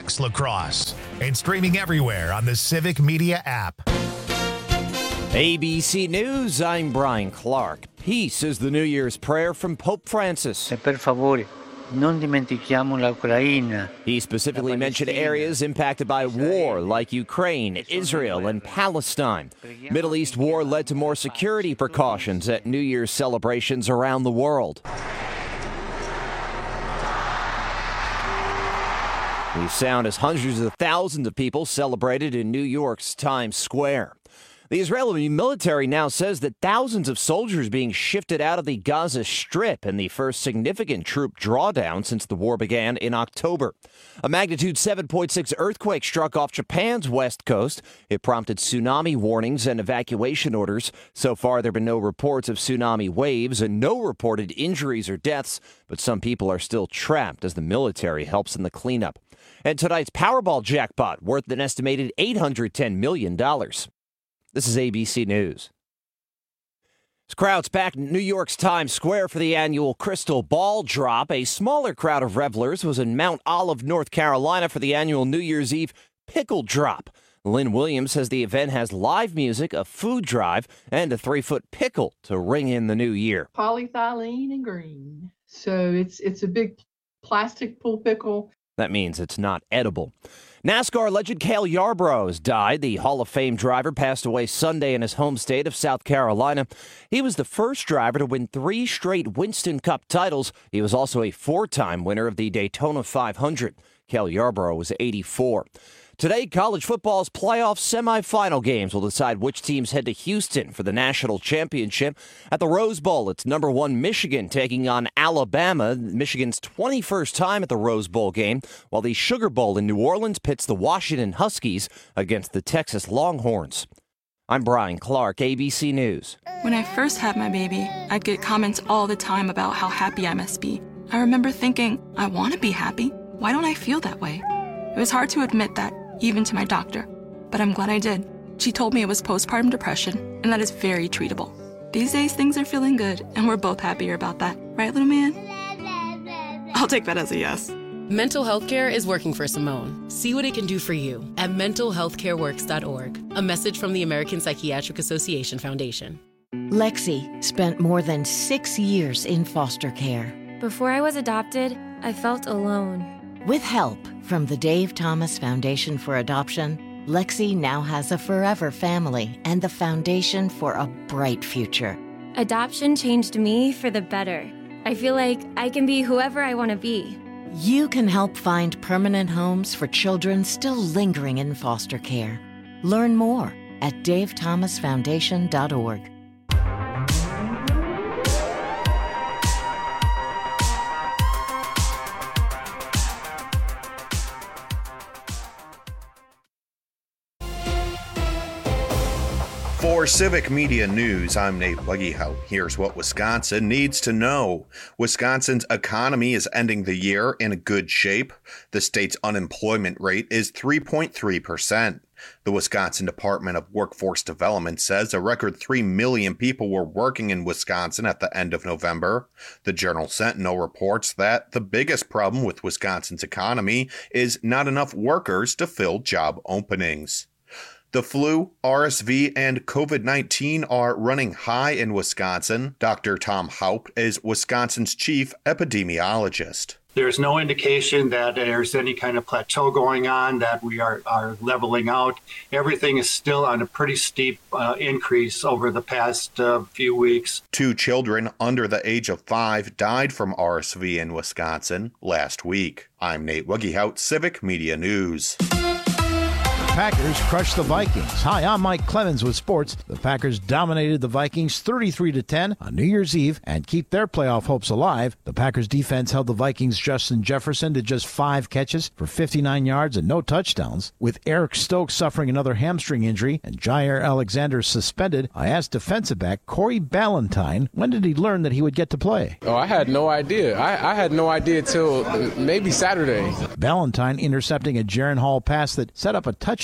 Max Lacrosse and streaming everywhere on the Civic Media app. ABC News, I'm Brian Clark. Peace is the New Year's prayer from Pope Francis. Per favore, non dimentichiamo l'Ucraina. He specifically mentioned areas impacted by war like Ukraine, Israel, and Palestine. Middle East war led to more security precautions at New Year's celebrations around the world. We sound as hundreds of thousands of people celebrated in New York's Times Square. The Israeli military now says that thousands of soldiers being shifted out of the Gaza Strip in the first significant troop drawdown since the war began in October. A magnitude 7.6 earthquake struck off Japan's west coast. It prompted tsunami warnings and evacuation orders. So far, there have been no reports of tsunami waves and no reported injuries or deaths, but some people are still trapped as the military helps in the cleanup. And tonight's Powerball jackpot worth an estimated $810 million. This is ABC News. Crowds packed New York's Times Square for the annual Crystal Ball Drop. A smaller crowd of revelers was in Mount Olive, North Carolina for the annual New Year's Eve Pickle Drop. Lynn Williams says the event has live music, a food drive, and a 3-foot pickle to ring in the new year. Polyethylene and green. So it's a big plastic pool pickle. That means it's not edible. NASCAR legend Cale Yarborough has died. The Hall of Fame driver passed away Sunday in his home state of South Carolina. He was the first driver to win 3 straight Winston Cup titles. He was also a 4-time winner of the Daytona 500. Cale Yarborough was 84. Today, college football's playoff semifinal games will decide which teams head to Houston for the national championship. At the Rose Bowl, it's number 1 Michigan taking on Alabama, Michigan's 21st time at the Rose Bowl game, while the Sugar Bowl in New Orleans pits the Washington Huskies against the Texas Longhorns. I'm Brian Clark, ABC News. When I first had my baby, I'd get comments all the time about how happy I must be. I remember thinking, I want to be happy. Why don't I feel that way? It was hard to admit that, even to my doctor, but I'm glad I did. She told me it was postpartum depression, and that is very treatable. These days, things are feeling good, and we're both happier about that. Right, little man? I'll take that as a yes. Mental health care is working for Simone. See what it can do for you at mentalhealthcareworks.org. A message from the American Psychiatric Association Foundation. Lexi spent more than 6 years in foster care. Before I was adopted, I felt alone. With help from the Dave Thomas Foundation for Adoption, Lexi now has a forever family and the foundation for a bright future. Adoption changed me for the better. I feel like I can be whoever I want to be. You can help find permanent homes for children still lingering in foster care. Learn more at davethomasfoundation.org. For Civic Media News, I'm Nate Weggehout. Here's what Wisconsin needs to know. Wisconsin's economy is ending the year in good shape. The state's unemployment rate is 3.3%. The Wisconsin Department of Workforce Development says a record 3 million people were working in Wisconsin at the end of November. The Journal Sentinel reports that the biggest problem with Wisconsin's economy is not enough workers to fill job openings. The flu, RSV, and COVID-19 are running high in Wisconsin. Dr. Tom Haupt is Wisconsin's chief epidemiologist. There's no indication that there's any kind of plateau going on, that we are leveling out. Everything is still on a pretty steep increase over the past few weeks. 2 children under the age of 5 died from RSV in Wisconsin last week. I'm Nate Weggehout, Civic Media News. Packers crushed the Vikings. Hi, I'm Mike Clemens with sports. The Packers dominated the Vikings 33-10 on New Year's Eve and keep their playoff hopes alive. The Packers defense held the Vikings' Justin Jefferson to just 5 catches for 59 yards and no touchdowns. With Eric Stokes suffering another hamstring injury and Jair Alexander suspended, I asked defensive back Corey Ballentine, when did he learn that he would get to play? Oh, I had no idea. I had no idea till maybe Saturday. Ballentine intercepting a Jaren Hall pass that set up a touchdown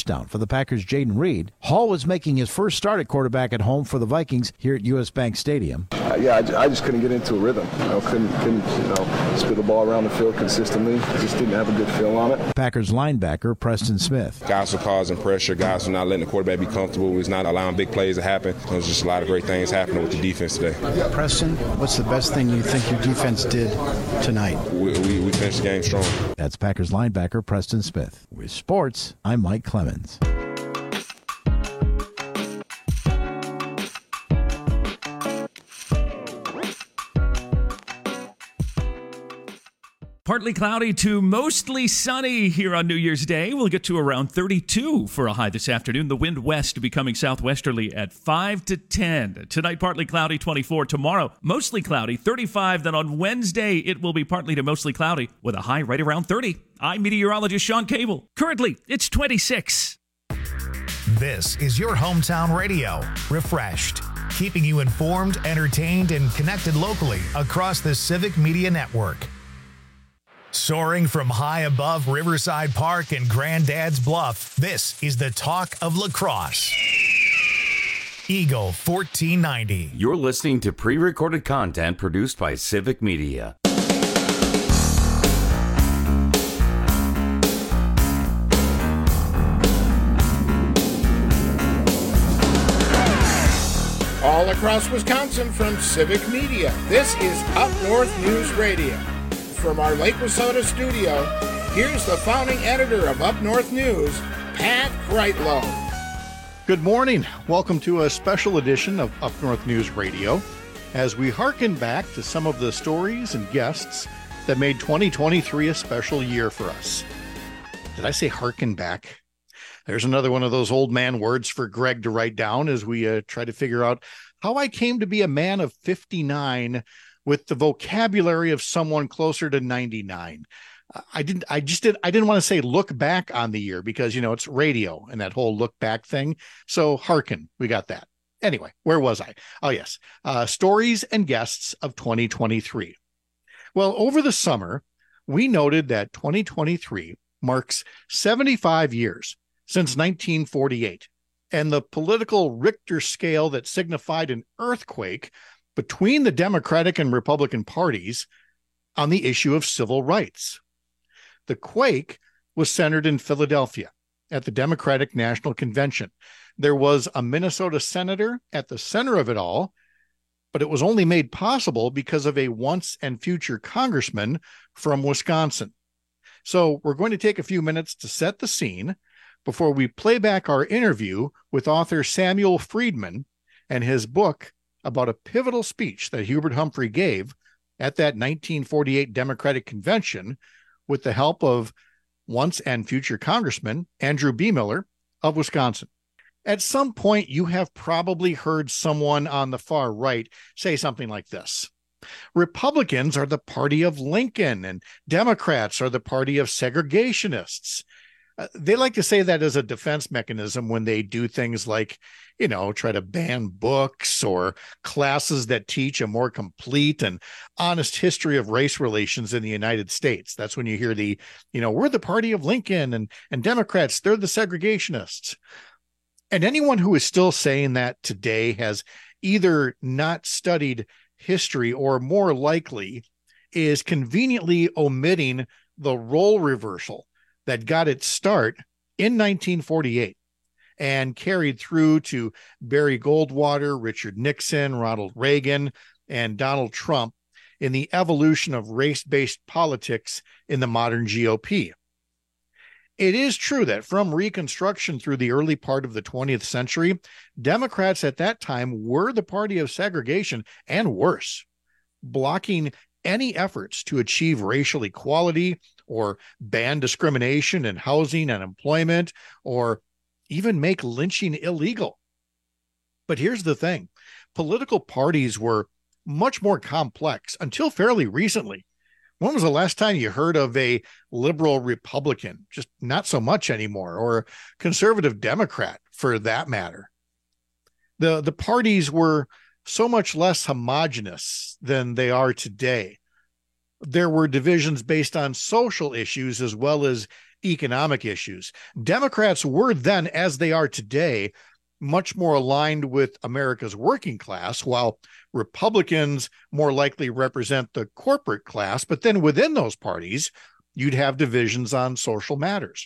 touchdown for the Packers' Jaden Reed. Hall was making his first start at quarterback at home for the Vikings here at U.S. Bank Stadium. I just couldn't get into a rhythm. Couldn't spit the ball around the field consistently. Just didn't have a good feel on it. Packers linebacker Preston Smith. Guys were causing pressure. Guys were not letting the quarterback be comfortable. We was not allowing big plays to happen. There was just a lot of great things happening with the defense today. Preston, what's the best thing you think your defense did tonight? We finished the game strong. That's Packers linebacker Preston Smith. With sports, I'm Mike Clemens. Partly cloudy to mostly sunny here on New Year's Day. We'll get to around 32 for a high this afternoon. The wind west becoming southwesterly at 5 to 10. Tonight, partly cloudy, 24. Tomorrow, mostly cloudy, 35. Then on Wednesday, it will be partly to mostly cloudy with a high right around 30. I'm meteorologist Sean Cable. Currently, it's 26. This is your hometown radio. Refreshed. Keeping you informed, entertained, and connected locally across the Civic Media Network. Soaring from high above Riverside Park and Granddad's Bluff, this is the talk of lacrosse. Eagle 1490. You're listening to pre-recorded content produced by Civic Media. All across Wisconsin from Civic Media, this is Up North News Radio. From our Lake Wissota studio, here's the founding editor of Up North News, Pat Kreitlow. Good morning. Welcome to a special edition of Up North News Radio as we hearken back to some of the stories and guests that made 2023 a special year for us. Did I say hearken back? There's another one of those old man words for Greg to write down as we try to figure out how I came to be a man of 59 with the vocabulary of someone closer to 99. I didn't want to say look back on the year because, it's radio and that whole look back thing. So hearken, we got that. Anyway, where was I? Oh, yes. Stories and guests of 2023. Well, over the summer, we noted that 2023 marks 75 years since 1948, and the political Richter scale that signified an earthquake between the Democratic and Republican parties on the issue of civil rights. The quake was centered in Philadelphia at the Democratic National Convention. There was a Minnesota senator at the center of it all, but it was only made possible because of a once and future congressman from Wisconsin. So we're going to take a few minutes to set the scene before we play back our interview with author Samuel Friedman and his book about a pivotal speech that Hubert Humphrey gave at that 1948 Democratic Convention with the help of once and future Congressman Andrew B. Miller of Wisconsin. At some point, you have probably heard someone on the far right say something like this: Republicans are the party of Lincoln and Democrats are the party of segregationists. They like to say that as a defense mechanism when they do things like, try to ban books or classes that teach a more complete and honest history of race relations in the United States. That's when you hear we're the party of Lincoln and Democrats, they're the segregationists. And anyone who is still saying that today has either not studied history or more likely is conveniently omitting the role reversal that got its start in 1948 and carried through to Barry Goldwater, Richard Nixon, Ronald Reagan, and Donald Trump in the evolution of race-based politics in the modern GOP. It is true that from Reconstruction through the early part of the 20th century, Democrats at that time were the party of segregation and worse, blocking any efforts to achieve racial equality or ban discrimination in housing and employment or even make lynching illegal. But here's the thing. Political parties were much more complex until fairly recently. When was the last time you heard of a liberal Republican? Just not so much anymore, or a conservative Democrat for that matter. The parties were so much less homogenous than they are today. There were divisions based on social issues as well as economic issues. Democrats were then, as they are today, much more aligned with America's working class, while Republicans more likely represent the corporate class. But then within those parties, you'd have divisions on social matters.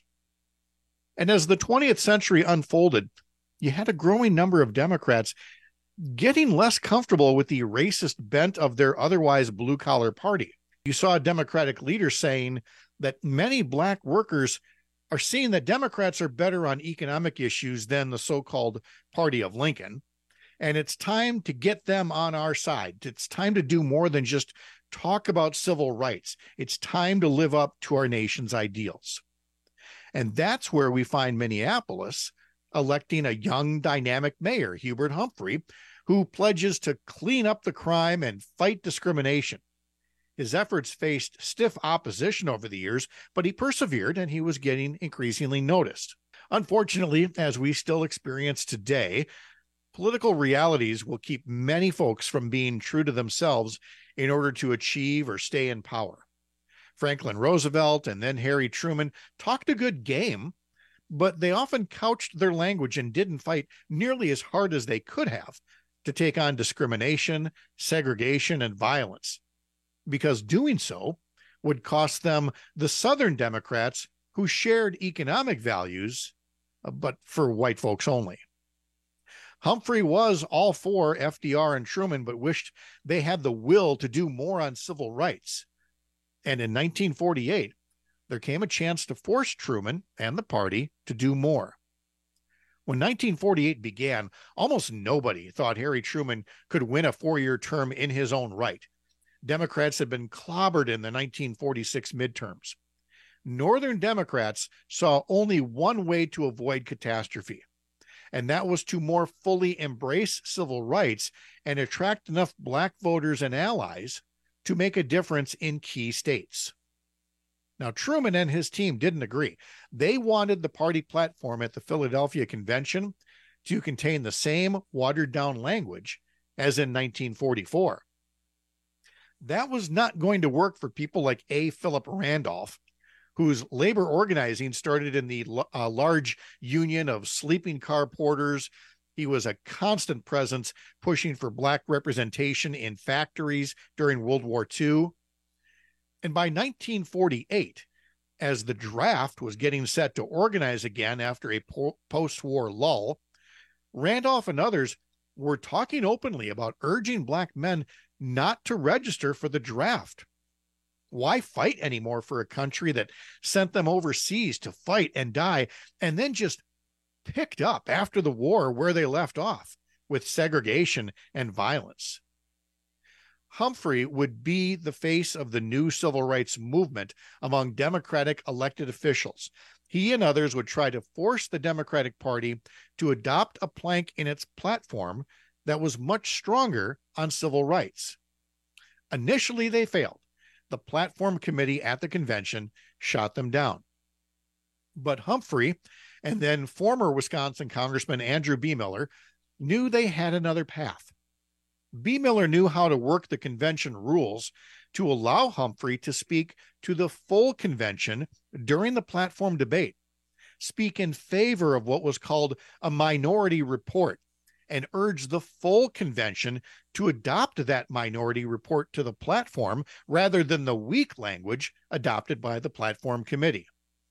And as the 20th century unfolded, you had a growing number of Democrats getting less comfortable with the racist bent of their otherwise blue-collar party. You saw Democratic leaders saying that many black workers are seeing that Democrats are better on economic issues than the so-called party of Lincoln, and it's time to get them on our side. It's time to do more than just talk about civil rights. It's time to live up to our nation's ideals. And that's where we find Minneapolis electing a young, dynamic mayor, Hubert Humphrey, who pledges to clean up the crime and fight discrimination. His efforts faced stiff opposition over the years, but he persevered and he was getting increasingly noticed. Unfortunately, as we still experience today, political realities will keep many folks from being true to themselves in order to achieve or stay in power. Franklin Roosevelt and then Harry Truman talked a good game, but they often couched their language and didn't fight nearly as hard as they could have to take on discrimination, segregation, and violence, because doing so would cost them the Southern Democrats who shared economic values, but for white folks only. Humphrey was all for FDR and Truman, but wished they had the will to do more on civil rights. And in 1948, there came a chance to force Truman and the party to do more. When 1948 began, almost nobody thought Harry Truman could win a 4-year term in his own right. Democrats had been clobbered in the 1946 midterms. Northern Democrats saw only one way to avoid catastrophe, and that was to more fully embrace civil rights and attract enough black voters and allies to make a difference in key states. Now, Truman and his team didn't agree. They wanted the party platform at the Philadelphia Convention to contain the same watered-down language as in 1944. That was not going to work for people like A. Philip Randolph, whose labor organizing started in the large union of sleeping car porters. He was a constant presence pushing for black representation in factories during World War II. And by 1948, as the draft was getting set to organize again after a post-war lull, Randolph and others were talking openly about urging black men not to register for the draft. Why fight anymore for a country that sent them overseas to fight and die, and then just picked up after the war where they left off, with segregation and violence? Humphrey would be the face of the new civil rights movement among Democratic elected officials. He and others would try to force the Democratic Party to adopt a plank in its platform that was much stronger on civil rights. Initially, they failed. The platform committee at the convention shot them down. But Humphrey and then former Wisconsin Congressman Andrew B. Miller knew they had another path. B. Miller knew how to work the convention rules to allow Humphrey to speak to the full convention during the platform debate, speak in favor of what was called a minority report, and urge the full convention to adopt that minority report to the platform rather than the weak language adopted by the platform committee.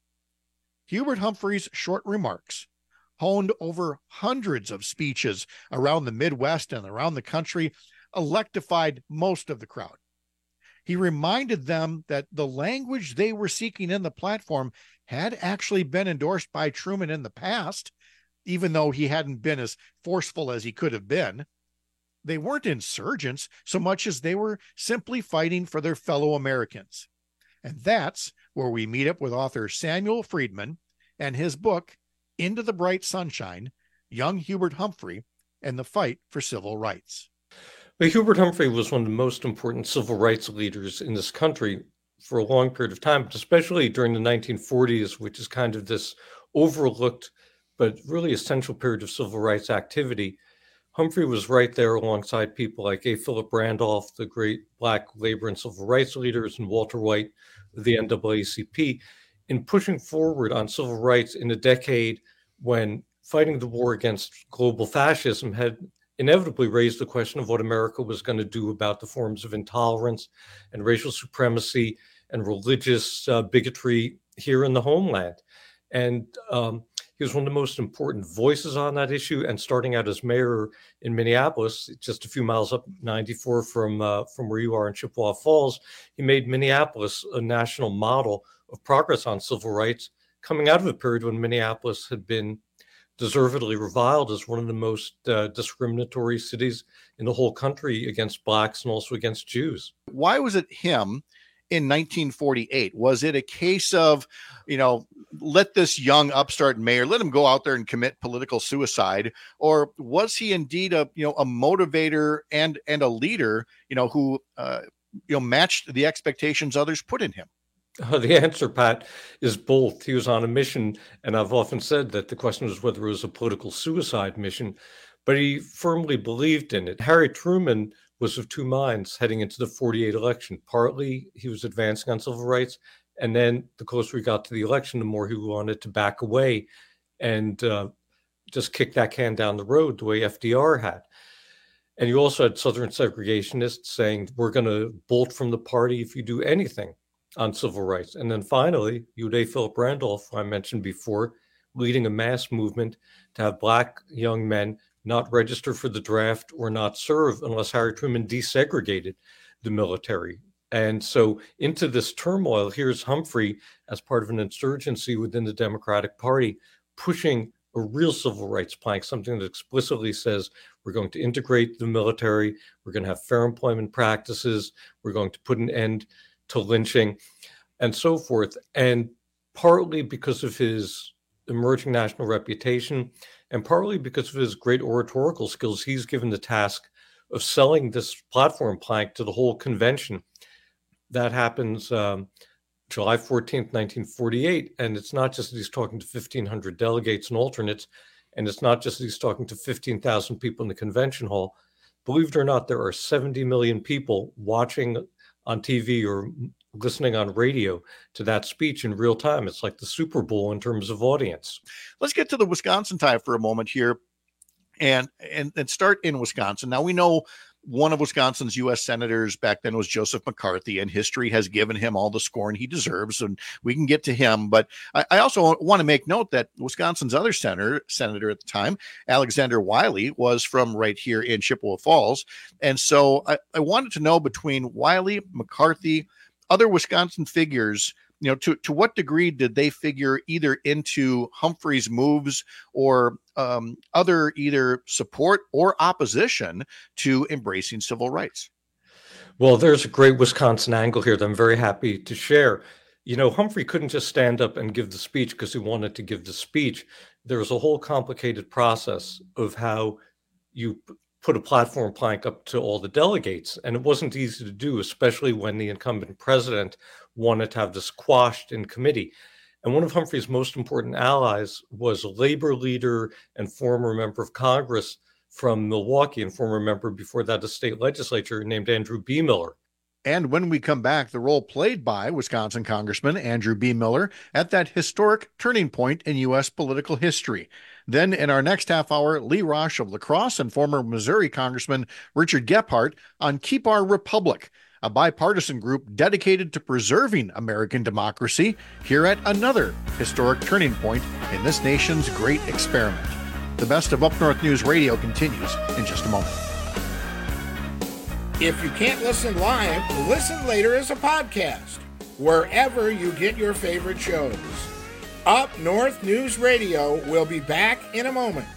Hubert Humphrey's short remarks, honed over hundreds of speeches around the Midwest and around the country, electrified most of the crowd. He reminded them that the language they were seeking in the platform had actually been endorsed by Truman in the past, even though he hadn't been as forceful as he could have been. They weren't insurgents so much as they were simply fighting for their fellow Americans. And that's where we meet up with author Samuel Friedman and his book, Into the Bright Sunshine, Young Hubert Humphrey and the Fight for Civil Rights. But Hubert Humphrey was one of the most important civil rights leaders in this country for a long period of time, especially during the 1940s, which is kind of this overlooked but really essential period of civil rights activity. Humphrey was right there alongside people like A. Philip Randolph, the great black labor and civil rights leaders, and Walter White of the NAACP, in pushing forward on civil rights in a decade when fighting the war against global fascism had inevitably raised the question of what America was going to do about the forms of intolerance and racial supremacy and religious bigotry here in the homeland. And he was one of the most important voices on that issue. And starting out as mayor in Minneapolis, just a few miles up 94 from where you are in Chippewa Falls, he made Minneapolis a national model of progress on civil rights, coming out of a period when Minneapolis had been deservedly reviled as one of the most discriminatory cities in the whole country against blacks and also against Jews. Why was it him in 1948? Was it a case of, let this young upstart mayor, let him go out there and commit political suicide? Or was he indeed a motivator and a leader, who, matched the expectations others put in him? The answer, Pat, is both. He was on a mission, and I've often said that the question was whether it was a political suicide mission, but he firmly believed in it. Harry Truman was of two minds heading into the 48 election. Partly, he was advancing on civil rights, and then the closer he got to the election, the more he wanted to back away and just kick that can down the road the way FDR had. And you also had Southern segregationists saying, we're going to bolt from the party if you do anything on civil rights. And then finally, you had A. Philip Randolph, who I mentioned before, leading a mass movement to have black young men not register for the draft or not serve unless Harry Truman desegregated the military. And so into this turmoil, here's Humphrey as part of an insurgency within the Democratic Party, pushing a real civil rights plank, something that explicitly says we're going to integrate the military, we're going to have fair employment practices, we're going to put an end to lynching, and so forth. And partly because of his emerging national reputation, and partly because of his great oratorical skills, he's given the task of selling this platform plank to the whole convention. That happens July 14th, 1948. And it's not just that he's talking to 1,500 delegates and alternates, and it's not just that he's talking to 15,000 people in the convention hall. Believe it or not, there are 70 million people watching on TV or listening on radio to that speech in real time. It's like the Super Bowl in terms of audience. Let's get to the Wisconsin tie for a moment here and start in Wisconsin. Now, we know one of Wisconsin's U.S. senators back then was Joseph McCarthy, and history has given him all the scorn he deserves, and we can get to him. But I also want to make note that Wisconsin's other senator at the time, Alexander Wiley, was from right here in Chippewa Falls. And so I wanted to know, between Wiley, McCarthy, other Wisconsin figures, to what degree did they figure either into Humphrey's moves or other either support or opposition to embracing civil rights? Well, there's a great Wisconsin angle here that I'm very happy to share. Humphrey couldn't just stand up and give the speech because he wanted to give the speech. There was a whole complicated process of how you put a platform plank up to all the delegates. And it wasn't easy to do, especially when the incumbent president wanted to have this quashed in committee. And one of Humphrey's most important allies was a labor leader and former member of Congress from Milwaukee, and former member before that of the state legislature, named Andrew B. Miller. And when we come back, the role played by Wisconsin Congressman Andrew B. Miller at that historic turning point in U.S. political history. Then in our next half hour, Lee Rosch of La Crosse and former Missouri Congressman Richard Gephardt on Keep Our Republic, a bipartisan group dedicated to preserving American democracy here at another historic turning point in this nation's great experiment. The best of Up North News Radio continues in just a moment. If you can't listen live, listen later as a podcast, wherever you get your favorite shows. Up North News Radio will be back in a moment.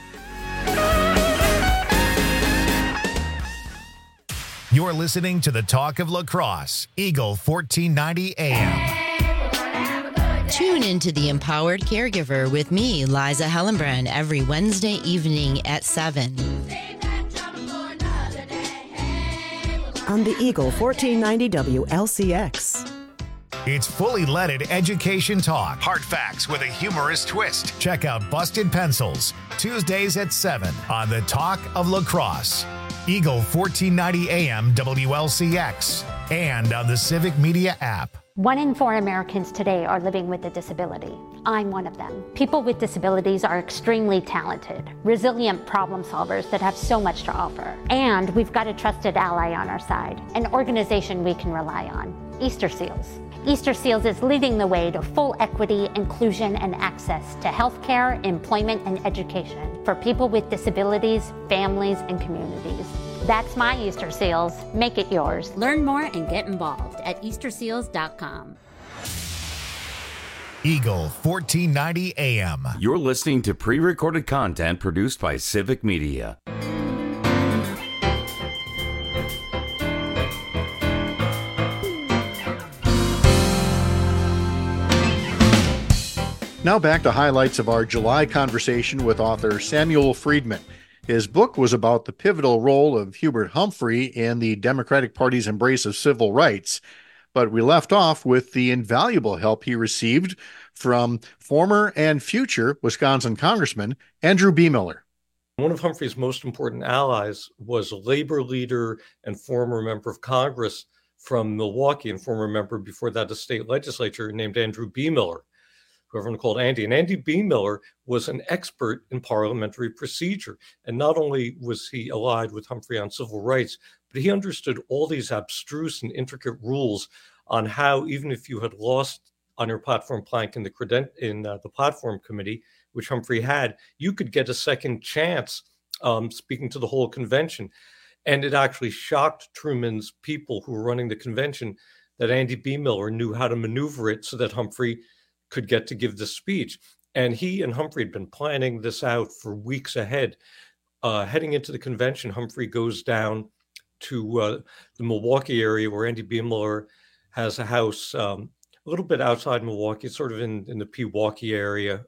You're listening to the Talk of La Crosse, Eagle 1490 AM. Tune into The Empowered Caregiver with me, Liza Hellenbrand, every Wednesday evening at 7. On the Eagle 1490 WLCX. It's fully leaded education talk. Hard facts with a humorous twist. Check out Busted Pencils, Tuesdays at 7 on the Talk of La Crosse, Eagle 1490 AM WLCX, and on the Civic Media app. 1 in 4 Americans today are living with a disability. I'm one of them. People with disabilities are extremely talented, resilient problem solvers that have so much to offer. And we've got a trusted ally on our side, an organization we can rely on, Easter Seals. Easter Seals is leading the way to full equity, inclusion, and access to healthcare, employment, and education for people with disabilities, families, and communities. That's my Easter Seals. Make it yours. Learn more and get involved at easterseals.com. Eagle 1490 AM. You're listening to pre-recorded content produced by Civic Media. Now back to highlights of our July conversation with author Samuel Friedman. His book was about the pivotal role of Hubert Humphrey in the Democratic Party's embrace of civil rights. But we left off with the invaluable help he received from former and future Wisconsin Congressman Andrew B. Miller. One of Humphrey's most important allies was a labor leader and former member of Congress from Milwaukee and former member before that of the state legislature named Andrew B. Miller, who everyone called Andy. And Andy B. Miller was an expert in parliamentary procedure. And not only was he allied with Humphrey on civil rights, but he understood all these abstruse and intricate rules on how, even if you had lost on your platform plank in the platform committee, which Humphrey had, you could get a second chance speaking to the whole convention. And it actually shocked Truman's people who were running the convention that Andy B. Miller knew how to maneuver it so that Humphrey could get to give the speech. And he and Humphrey had been planning this out for weeks ahead. Heading into the convention, Humphrey goes down to the Milwaukee area where Andy B. Miller has a house a little bit outside Milwaukee, sort of in the Pewaukee area,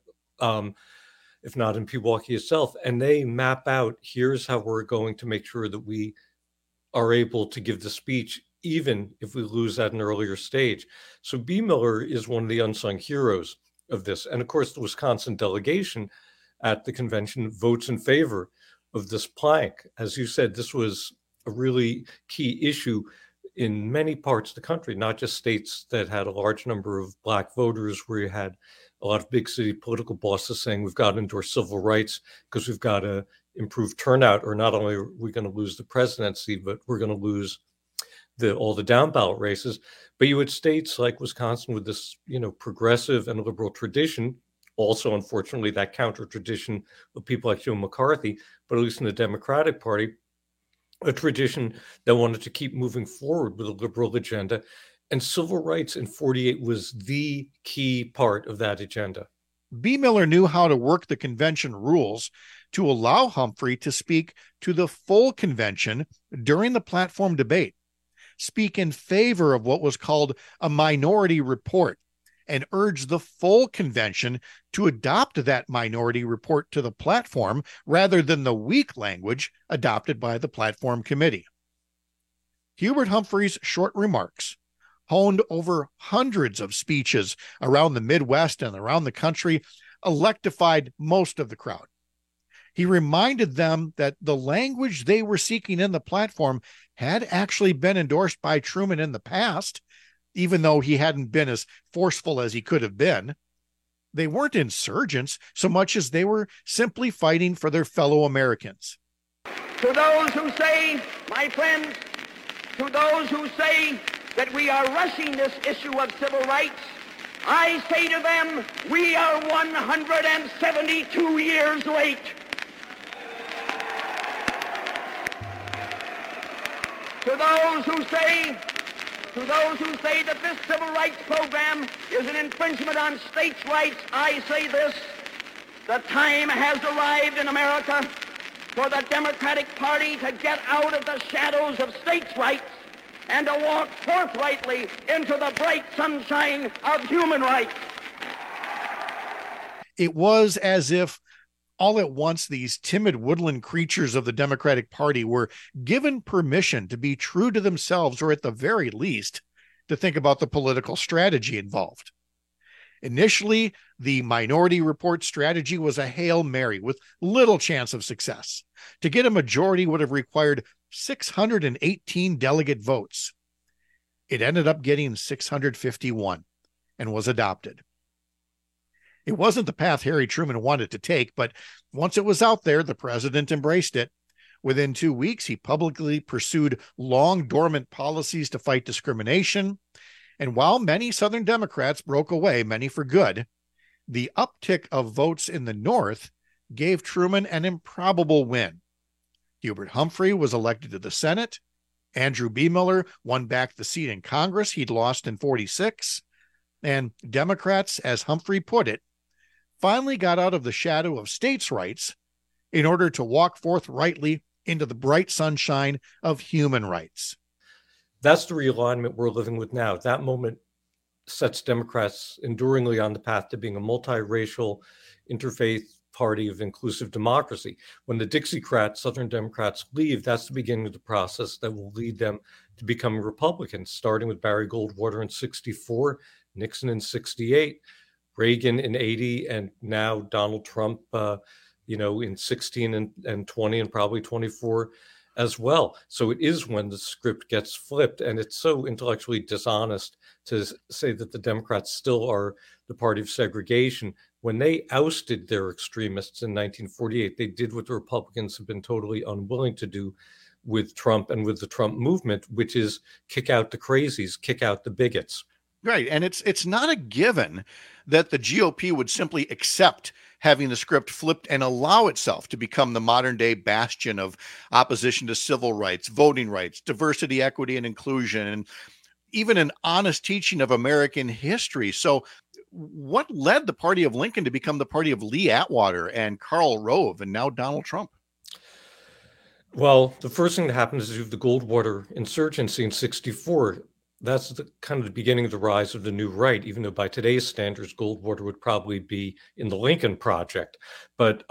if not in Pewaukee itself. And they map out, here's how we're going to make sure that we are able to give the speech even if we lose at an earlier stage. So B. Miller is one of the unsung heroes of this. And of course, the Wisconsin delegation at the convention votes in favor of this plank. As you said, this was a really key issue in many parts of the country, not just states that had a large number of Black voters, where you had a lot of big city political bosses saying we've got to endorse civil rights because we've got to improve turnout, or not only are we going to lose the presidency, but we're going to lose all the down ballot races. But you had states like Wisconsin with this, progressive and liberal tradition, also, unfortunately, that counter tradition of people like Joe McCarthy, but at least in the Democratic Party, a tradition that wanted to keep moving forward with a liberal agenda. And civil rights in 48 was the key part of that agenda. B. Miller knew how to work the convention rules to allow Humphrey to speak to the full convention during the platform debate, speak in favor of what was called a minority report, and urge the full convention to adopt that minority report to the platform rather than the weak language adopted by the platform committee. Hubert Humphrey's short remarks, honed over hundreds of speeches around the Midwest and around the country, electrified most of the crowd. He reminded them that the language they were seeking in the platform had actually been endorsed by Truman in the past, even though he hadn't been as forceful as he could have been. They weren't insurgents so much as they were simply fighting for their fellow Americans. To those who say, my friends, to those who say that we are rushing this issue of civil rights, I say to them, we are 172 years late. To those who say that this civil rights program is an infringement on states' rights, I say this: the time has arrived in America for the Democratic Party to get out of the shadows of states' rights and to walk forthrightly into the bright sunshine of human rights. It was as if all at once these timid woodland creatures of the Democratic Party were given permission to be true to themselves, or at the very least, to think about the political strategy involved. Initially, the minority report strategy was a Hail Mary with little chance of success. To get a majority would have required 618 delegate votes. It ended up getting 651 and was adopted. It wasn't the path Harry Truman wanted to take, but once it was out there, the president embraced it. Within 2 weeks, he publicly pursued long dormant policies to fight discrimination. And while many Southern Democrats broke away, many for good, the uptick of votes in the North gave Truman an improbable win. Hubert Humphrey was elected to the Senate. Andrew B. Miller won back the seat in Congress he'd lost in 46. And Democrats, as Humphrey put it, finally got out of the shadow of states' rights in order to walk forthrightly into the bright sunshine of human rights. That's the realignment we're living with now. That moment sets Democrats enduringly on the path to being a multiracial, interfaith party of inclusive democracy. When the Dixiecrats, Southern Democrats, leave, that's the beginning of the process that will lead them to becoming Republicans, starting with Barry Goldwater in 64, Nixon in 68, Reagan in 80, and now Donald Trump, in 16 and 20 and probably 24 as well. So it is when the script gets flipped, and it's so intellectually dishonest to say that the Democrats still are the party of segregation. When they ousted their extremists in 1948, they did what the Republicans have been totally unwilling to do with Trump and with the Trump movement, which is kick out the crazies, kick out the bigots. Right. And it's not a given that the GOP would simply accept having the script flipped and allow itself to become the modern day bastion of opposition to civil rights, voting rights, diversity, equity, and inclusion, and even an honest teaching of American history. So what led the party of Lincoln to become the party of Lee Atwater and Karl Rove and now Donald Trump? Well, the first thing that happened is the Goldwater insurgency in 64. That's the kind of the beginning of the rise of the new right, even though by today's standards, Goldwater would probably be in the Lincoln Project. But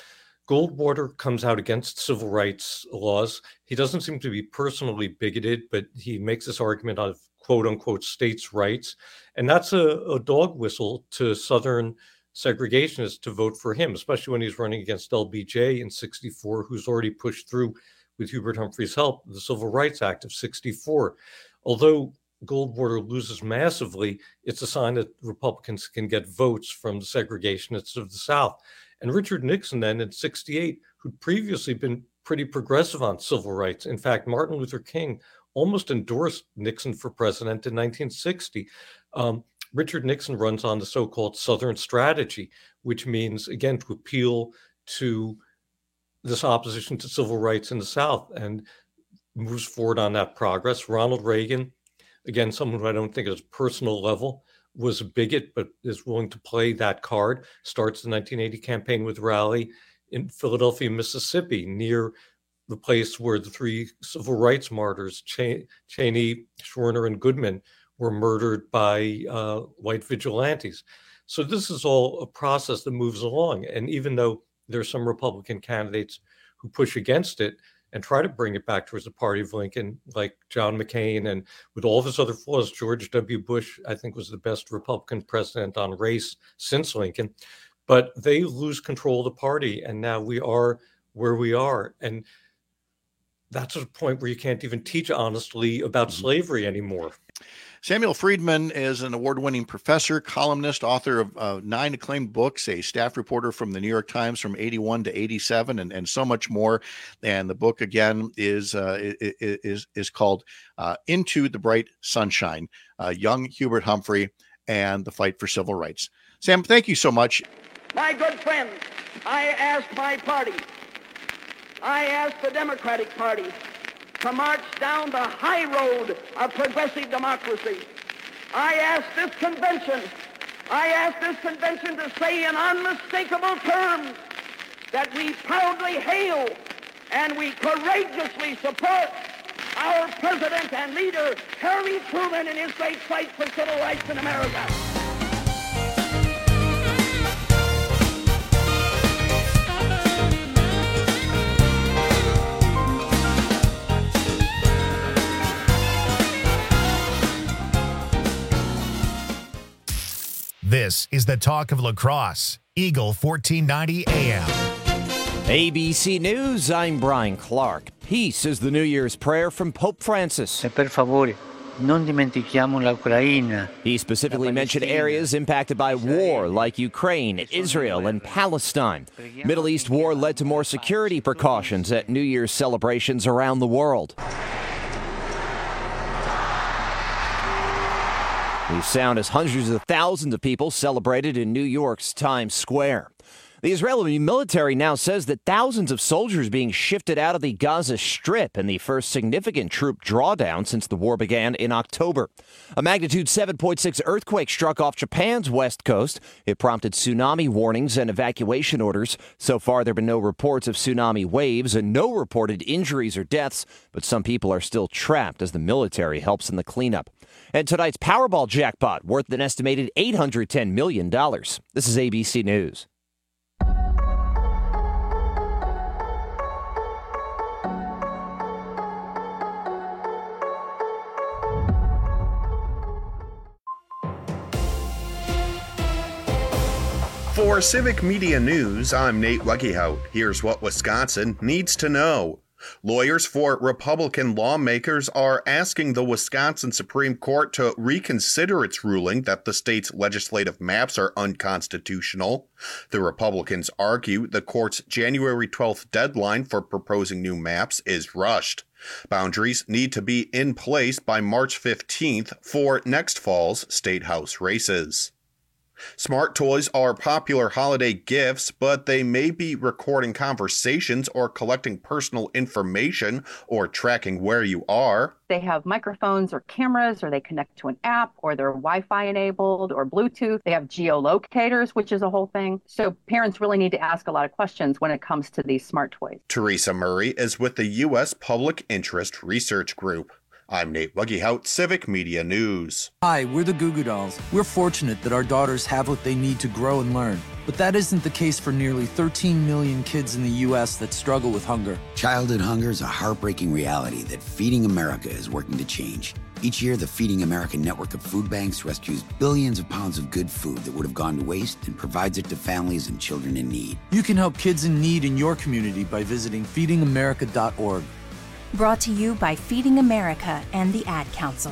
Goldwater comes out against civil rights laws. He doesn't seem to be personally bigoted, but he makes this argument of quote unquote states' rights. And that's a dog whistle to Southern segregationists to vote for him, especially when he's running against LBJ in 64, who's already pushed through, with Hubert Humphrey's help, the Civil Rights Act of 64. Although Goldwater loses massively, it's a sign that Republicans can get votes from the segregationists of the South. And Richard Nixon then in 68, who'd previously been pretty progressive on civil rights. In fact, Martin Luther King almost endorsed Nixon for president in 1960. Richard Nixon runs on the so-called Southern strategy, which means, again, to appeal to this opposition to civil rights in the South, and moves forward on that progress. Ronald Reagan, again, someone who I don't think at a personal level was a bigot, but is willing to play that card, starts the 1980 campaign with a rally in Philadelphia, Mississippi, near the place where the three civil rights martyrs, Cheney, Schwerner, and Goodman, were murdered by white vigilantes. So this is all a process that moves along. And even though there are some Republican candidates who push against it and try to bring it back towards the party of Lincoln, like John McCain, and with all of his other flaws, George W. Bush, I think, was the best Republican president on race since Lincoln. But they lose control of the party, and now we are where we are. And that's a point where you can't even teach honestly about slavery anymore. Samuel Friedman is an award-winning professor, columnist, author of 9 acclaimed books, a staff reporter from the New York Times from 81 to 87, and so much more. And the book, again, is called Into the Bright Sunshine, Young Hubert Humphrey and the Fight for Civil Rights. Sam, thank you so much. My good friends, I ask my party, I ask the Democratic Party, to march down the high road of progressive democracy. I ask this convention to say in unmistakable terms that we proudly hail and we courageously support our president and leader, Harry Truman, in his great fight for civil rights in America. This is the talk of La Crosse, Eagle 1490 AM. ABC News, I'm Brian Clark. Peace is the New Year's prayer from Pope Francis. Per favore, Non dimentichiamo l'Ucraina. He specifically mentioned areas impacted by war like Ukraine, Israel, and Palestine. Middle East war led to more security precautions at New Year's celebrations around the world. The sound as hundreds of thousands of people celebrated in New York's Times Square. The Israeli military now says that thousands of soldiers being shifted out of the Gaza Strip in the first significant troop drawdown since the war began in October. A magnitude 7.6 earthquake struck off Japan's west coast. It prompted tsunami warnings and evacuation orders. So far, there have been no reports of tsunami waves and no reported injuries or deaths, but some people are still trapped as the military helps in the cleanup. And tonight's Powerball jackpot worth an estimated $810 million. This is ABC News. For Civic Media News, I'm Nate Weggehout. Here's what Wisconsin needs to know. Lawyers for Republican lawmakers are asking the Wisconsin Supreme Court to reconsider its ruling that the state's legislative maps are unconstitutional. The Republicans argue the court's January 12th deadline for proposing new maps is rushed. Boundaries need to be in place by March 15th for next fall's state house races. Smart toys are popular holiday gifts, but they may be recording conversations or collecting personal information or tracking where you are. They have microphones or cameras, or they connect to an app, or they're Wi-Fi enabled or Bluetooth. They have geolocators, which is a whole thing. So parents really need to ask a lot of questions when it comes to these smart toys. Teresa Murray is with the U.S. Public Interest Research Group. I'm Nate Weggehout, Civic Media News. Hi, we're the Goo Goo Dolls. We're fortunate that our daughters have what they need to grow and learn. But that isn't the case for nearly 13 million kids in the U.S. that struggle with hunger. Childhood hunger is a heartbreaking reality that Feeding America is working to change. Each year, the Feeding America network of food banks rescues billions of pounds of good food that would have gone to waste and provides it to families and children in need. You can help kids in need in your community by visiting feedingamerica.org. Brought to you by Feeding America and the Ad Council.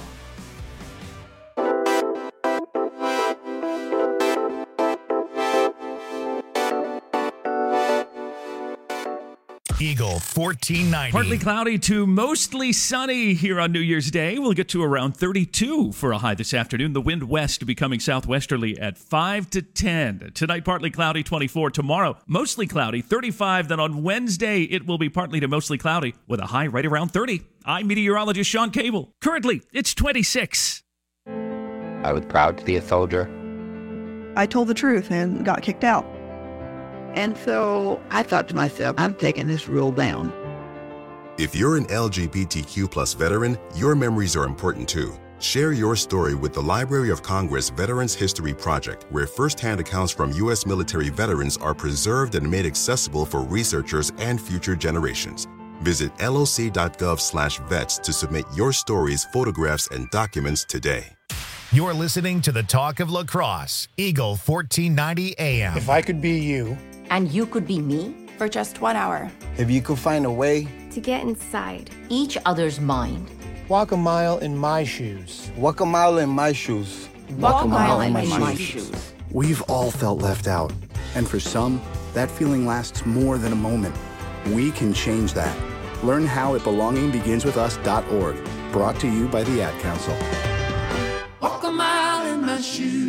Eagle 1490. Partly cloudy to mostly sunny here on New Year's Day. We'll get to around 32 for a high this afternoon. The wind west becoming southwesterly at 5 to 10. Tonight, partly cloudy, 24. Tomorrow, mostly cloudy, 35. Then on Wednesday, it will be partly to mostly cloudy with a high right around 30. I'm meteorologist Sean Cable. Currently, it's 26. I was proud to be a soldier. I told the truth and got kicked out. And so I thought to myself, I'm taking this rule down. If you're an LGBTQ plus veteran, your memories are important too. Share your story with the Library of Congress Veterans History Project, where firsthand accounts from U.S. military veterans are preserved and made accessible for researchers and future generations. Visit loc.gov/vets to submit your stories, photographs, and documents today. You're listening to the Talk of La Crosse, Eagle 1490 AM. If I could be you. And you could be me? For just 1 hour. If you could find a way to get inside each other's mind. Walk a mile in my shoes. Walk a mile in my shoes. Walk a mile in my shoes. We've all felt left out. And for some, that feeling lasts more than a moment. We can change that. Learn how at belongingbeginswithus.org. Brought to you by the Ad Council. Walk a mile in my shoes.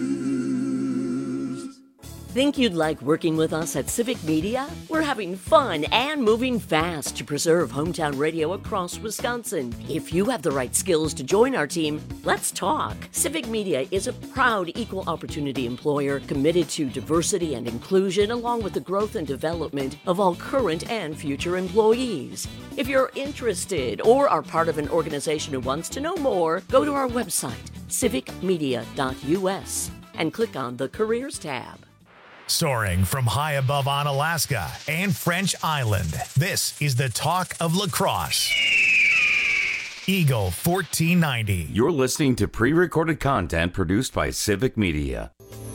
Think you'd like working with us at Civic Media? We're having fun and moving fast to preserve hometown radio across Wisconsin. If you have the right skills to join our team, let's talk. Civic Media is a proud equal opportunity employer committed to diversity and inclusion, along with the growth and development of all current and future employees. If you're interested or are part of an organization who wants to know more, go to our website, civicmedia.us, and click on the Careers tab. Soaring from high above Onalaska and French Island, this is the Talk of La Crosse. Eagle 1490. You're listening to pre-recorded content produced by Civic Media.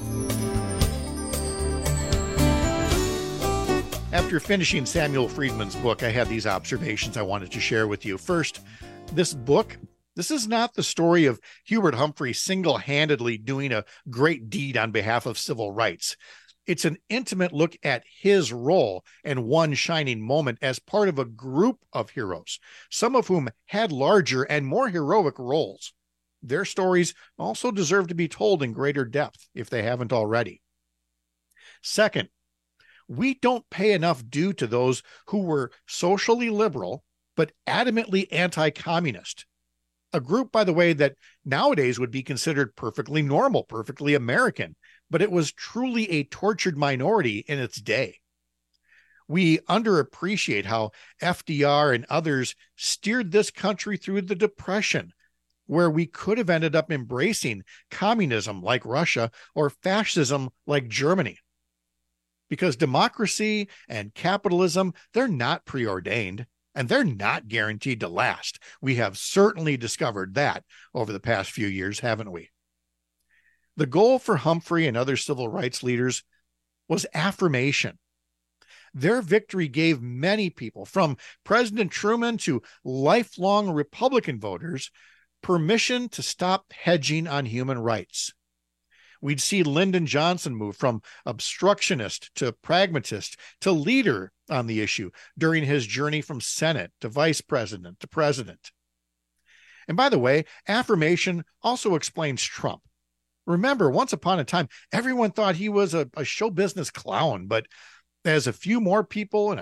After finishing Samuel Friedman's book, I had these observations I wanted to share with you. First, this book This is not the story of Hubert Humphrey single-handedly doing a great deed on behalf of civil rights. It's an intimate look at his role and one shining moment as part of a group of heroes, some of whom had larger and more heroic roles. Their stories also deserve to be told in greater depth if they haven't already. Second, we don't pay enough due to those who were socially liberal but adamantly anti-communist. A group, by the way, that nowadays would be considered perfectly normal, perfectly American, but it was truly a tortured minority in its day. We underappreciate how FDR and others steered this country through the Depression, where we could have ended up embracing communism like Russia or fascism like Germany. Because democracy and capitalism, they're not preordained. And they're not guaranteed to last. We have certainly discovered that over the past few years, haven't we? The goal for Humphrey and other civil rights leaders was affirmation. Their victory gave many people, from President Truman to lifelong Republican voters, permission to stop hedging on human rights. We'd see Lyndon Johnson move from obstructionist to pragmatist to leader on the issue during his journey from Senate to vice president to president. And by the way, affirmation also explains Trump. Remember, once upon a time, everyone thought he was a show business clown, but as a few more people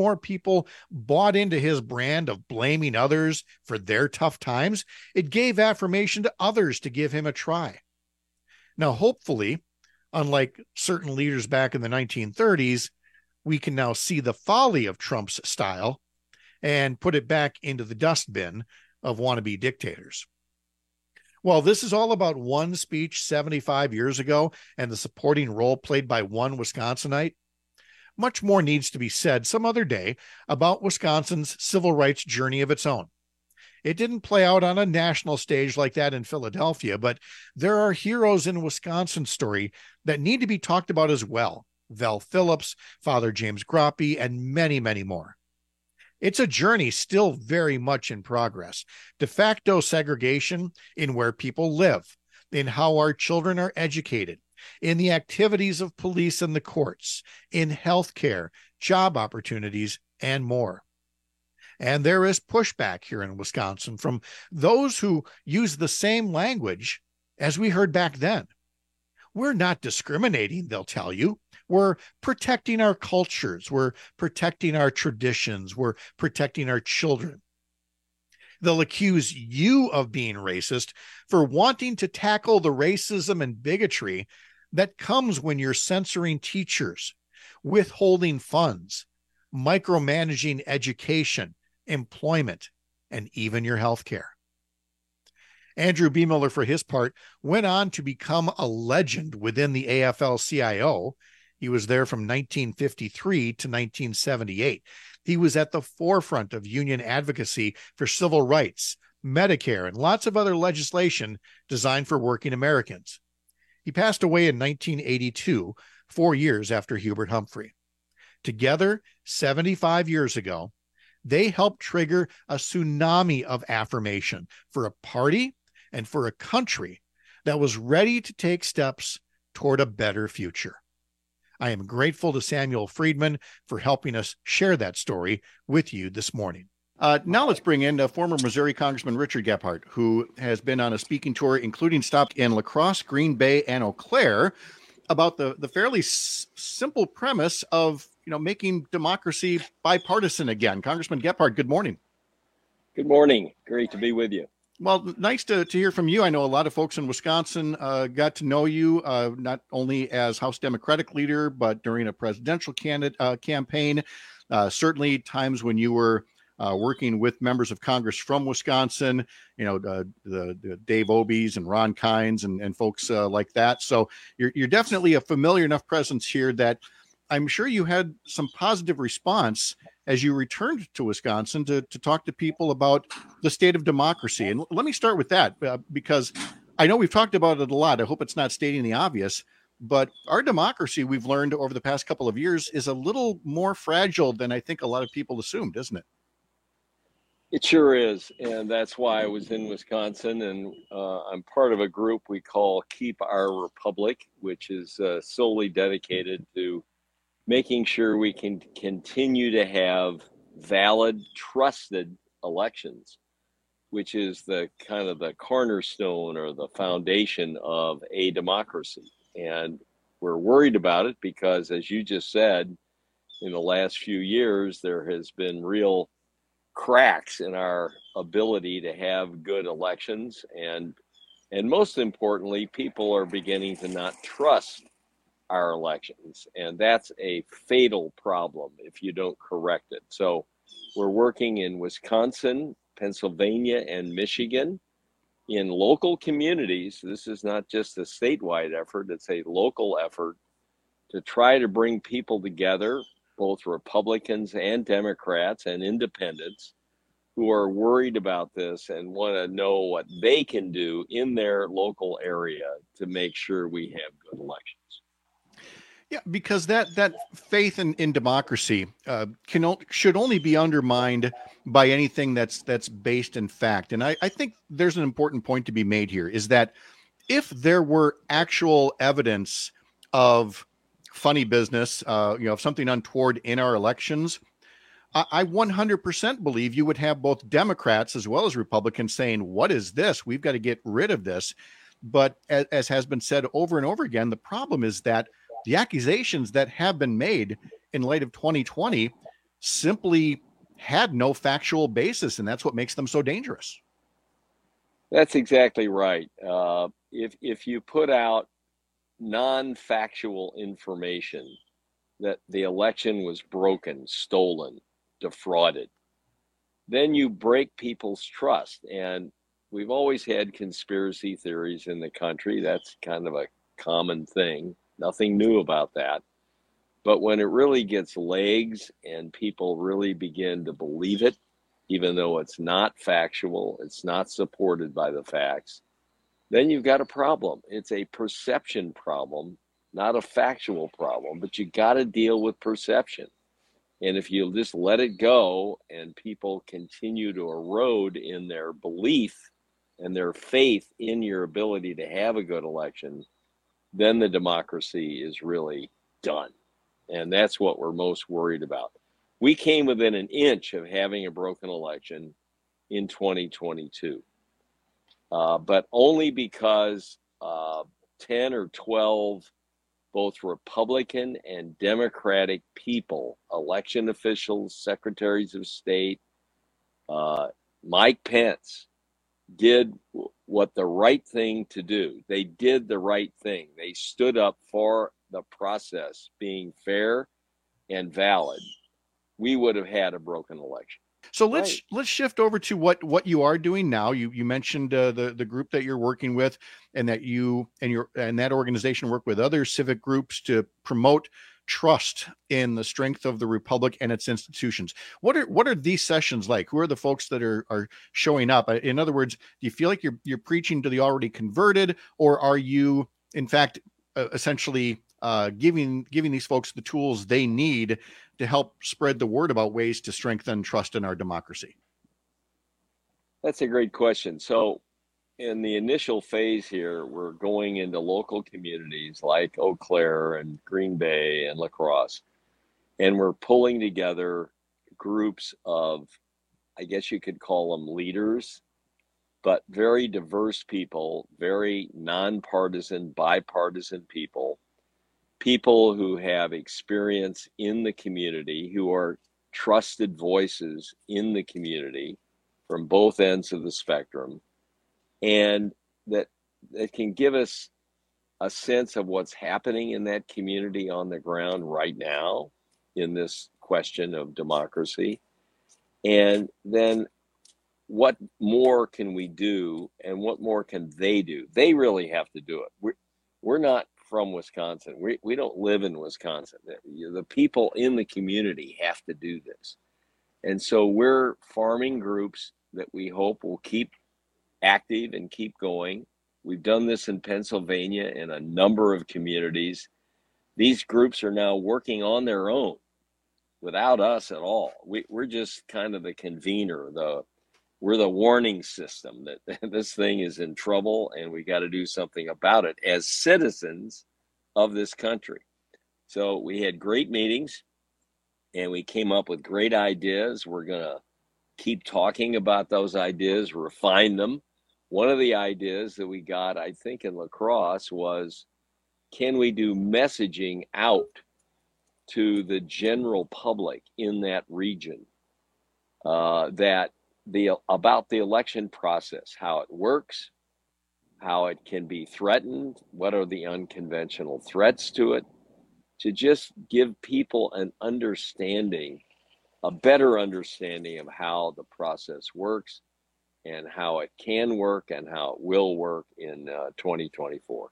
bought into his brand of blaming others for their tough times, it gave affirmation to others to give him a try. Now, hopefully, unlike certain leaders back in the 1930s, we can now see the folly of Trump's style and put it back into the dustbin of wannabe dictators. Well, this is all about one speech 75 years ago and the supporting role played by one Wisconsinite. Much more needs to be said some other day about Wisconsin's civil rights journey of its own. It didn't play out on a national stage like that in Philadelphia, but there are heroes in Wisconsin's story that need to be talked about as well. Val Phillips, Father James Groppe, and many, many more. It's a journey still very much in progress. De facto segregation in where people live, in how our children are educated, in the activities of police and the courts, in healthcare, job opportunities, and more. And there is pushback here in Wisconsin from those who use the same language as we heard back then. We're not discriminating, they'll tell you. We're protecting our cultures. We're protecting our traditions. We're protecting our children. They'll accuse you of being racist for wanting to tackle the racism and bigotry that comes when you're censoring teachers, withholding funds, micromanaging education, employment, and even your health care. Andrew B. Miller, for his part, went on to become a legend within the AFL-CIO. He was there from 1953 to 1978. He was at the forefront of union advocacy for civil rights, Medicare, and lots of other legislation designed for working Americans. He passed away in 1982, 4 years after Hubert Humphrey. Together, 75 years ago, they helped trigger a tsunami of affirmation for a party and for a country that was ready to take steps toward a better future. I am grateful to Samuel Friedman for helping us share that story with you this morning. Now let's bring in former Missouri Congressman Richard Gephardt, who has been on a speaking tour, including stops in La Crosse, Green Bay, and Eau Claire, about the fairly simple premise of making democracy bipartisan again. Congressman Gephardt, good morning. Good morning. Great to be with you. Well, nice to hear from you. I know a lot of folks in Wisconsin got to know you not only as House Democratic leader, but during a presidential campaign. Certainly times when you were working with members of Congress from Wisconsin, the Dave Obies and Ron Kynes and folks like that. So you're definitely a familiar enough presence here that I'm sure you had some positive response as you returned to Wisconsin to talk to people about the state of democracy. And let me start with that because I know we've talked about it a lot. I hope it's not stating the obvious, but our democracy, we've learned over the past couple of years, is a little more fragile than I think a lot of people assumed, isn't it? It sure is, and that's why I was in Wisconsin, and I'm part of a group we call Keep Our Republic, which is solely dedicated to making sure we can continue to have valid, trusted elections, which is the kind of the cornerstone or the foundation of a democracy. And we're worried about it because, as you just said, in the last few years, there has been real cracks in our ability to have good elections. And most importantly, people are beginning to not trust our elections. And that's a fatal problem if you don't correct it. So we're working in Wisconsin, Pennsylvania, and Michigan in local communities. This is not just a statewide effort, it's a local effort to try to bring people together, both Republicans and Democrats and independents, who are worried about this and want to know what they can do in their local area to make sure we have good elections. Yeah, because that faith in democracy should only be undermined by anything that's based in fact. And I think there's an important point to be made here, is that if there were actual evidence of funny business, of something untoward in our elections, I 100% believe you would have both Democrats as well as Republicans saying, what is this? We've got to get rid of this. But as has been said over and over again, the problem is that the accusations that have been made in light of 2020 simply had no factual basis, and that's what makes them so dangerous. That's exactly right. If you put out non-factual information that the election was broken, stolen, defrauded, then you break people's trust. And we've always had conspiracy theories in the country. That's kind of a common thing. Nothing new about that. But when it really gets legs and people really begin to believe it, even though it's not factual, it's not supported by the facts, then you've got a problem. It's a perception problem, not a factual problem, but you got to deal with perception. And if you just let it go and people continue to erode in their belief and their faith in your ability to have a good election, then the democracy is really done. And that's what we're most worried about. We came within an inch of having a broken election in 2022, but only because 10 or 12 both Republican and Democratic people, election officials, secretaries of state, Mike Pence, did what the right thing to do. They did the right thing. They stood up for the process being fair and valid. We would have had a broken election. So let's shift over to what you are doing now. You mentioned the group that you're working with, and that you and that organization work with other civic groups to promote trust in the strength of the republic and its institutions. What are these sessions like? Who are the folks that are showing up? In other words, do you feel like you're preaching to the already converted, or are you in fact essentially giving these folks the tools they need to help spread the word about ways to strengthen trust in our democracy? That's a great question. So in the initial phase here, we're going into local communities like Eau Claire and Green Bay and La Crosse, and we're pulling together groups of, I guess you could call them leaders, but very diverse people, very nonpartisan, bipartisan people who have experience in the community, who are trusted voices in the community from both ends of the spectrum, and that can give us a sense of what's happening in that community on the ground right now in this question of democracy. And then what more can we do, and what more can they do? They really have to do it. We're not from Wisconsin. We don't live in Wisconsin. The people in the community have to do this. And so we're farming groups that we hope will keep active and keep going. We've done this in Pennsylvania in a number of communities. These groups are now working on their own without us at all. We're just kind of the convener, we're the warning system that this thing is in trouble and we got to do something about it as citizens of this country. So we had great meetings and we came up with great ideas. We're going to keep talking about those ideas, refine them. One of the ideas that we got, I think, in La Crosse was, can we do messaging out to the general public in that region about the election process, how it works, how it can be threatened, what are the unconventional threats to it, to just give people an understanding, a better understanding of how the process works and how it can work and how it will work in 2024.